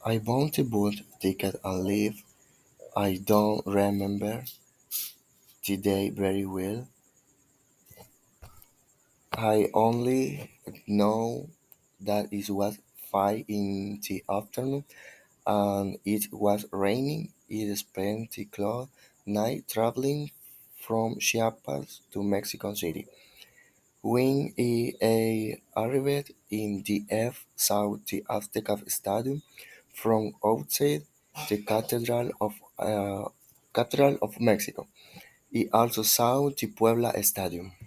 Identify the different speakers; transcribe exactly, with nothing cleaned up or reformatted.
Speaker 1: I bought a boat ticket and leave. I don't remember the day very well. I only know that it was five in the afternoon and it was raining. It spent the cloud night traveling from Chiapas to Mexico City. When I arrived in the F saw the Azteca Stadium from outside the Cathedral of uh, Cathedral of Mexico. I also saw the Puebla Stadium.